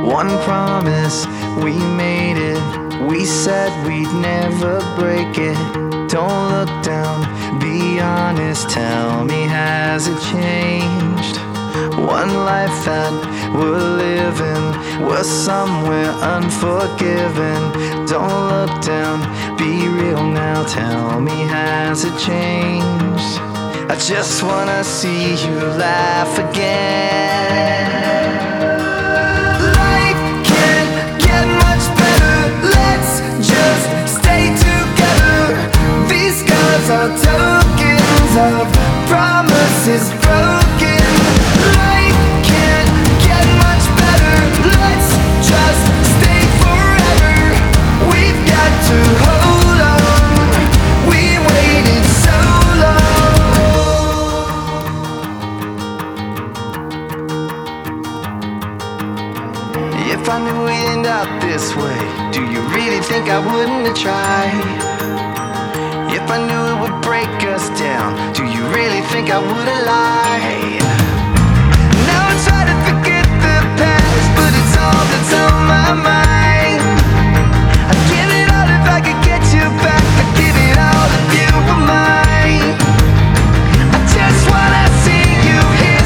One promise, we made it. We said we'd never break it. Don't look down, be honest. Tell me, has it changed? One life that we're living, we're somewhere unforgiven. Don't look down, be real now. Tell me, has it changed? I just wanna see you laugh again. Life can't get much better. Let's just stay together. These scars are tokens of promises broken. Life can't get much better. Let's just stay forever. We've got to hold on. We waited so long. If I knew we'd end up this way, do you really think I wouldn't have tried? If I knew it would break us down, do you really think I would have lied? Now I try to forget the past, but it's all that's on my mind. I'd give it all if I could get you back. I'd give it all if you were mine. I just wanna see you here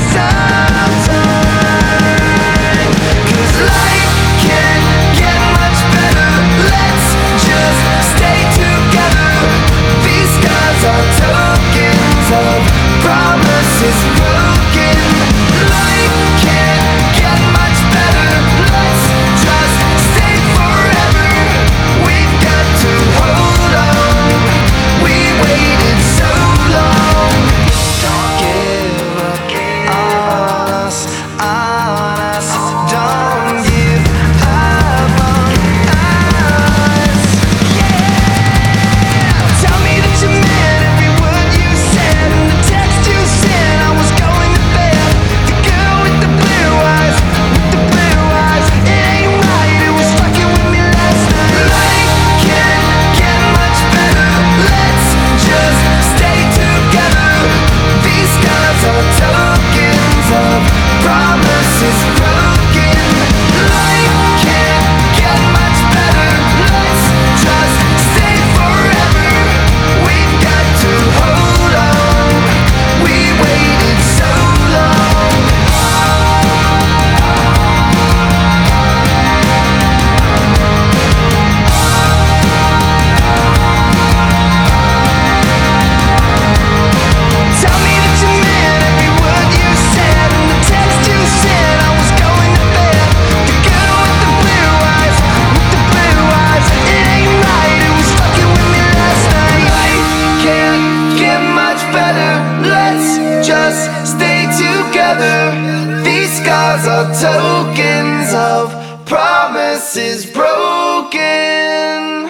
sometime. 'Cause life can't get much better. Let's just stay together. These scars are tokens of promises broken. Life can't get much better. Let's just stay forever. We've got to hold on. We waited so long. Don't give up on us, on us. Don't give up on us. Yeah. Tell me that you meant every word you said, and the text you sent. I was going to bed. The girl with the blue eyes, with the blue eyes. It ain't right, it was fucking with me last night. Life can't get much better. Let's just stay together. These scars are tokens of promises broken. Life can't get much better. Let's just stay forever. We've got to hold on. We waited so long. Tell me that you meant every word you said, and the text you sent. I was going to bed. The girl with the blue eyes, with the blue eyes. It ain't right, it was fucking with me last night. Life can't get much better. Let's just stay together. These scars are tokens of promises broken.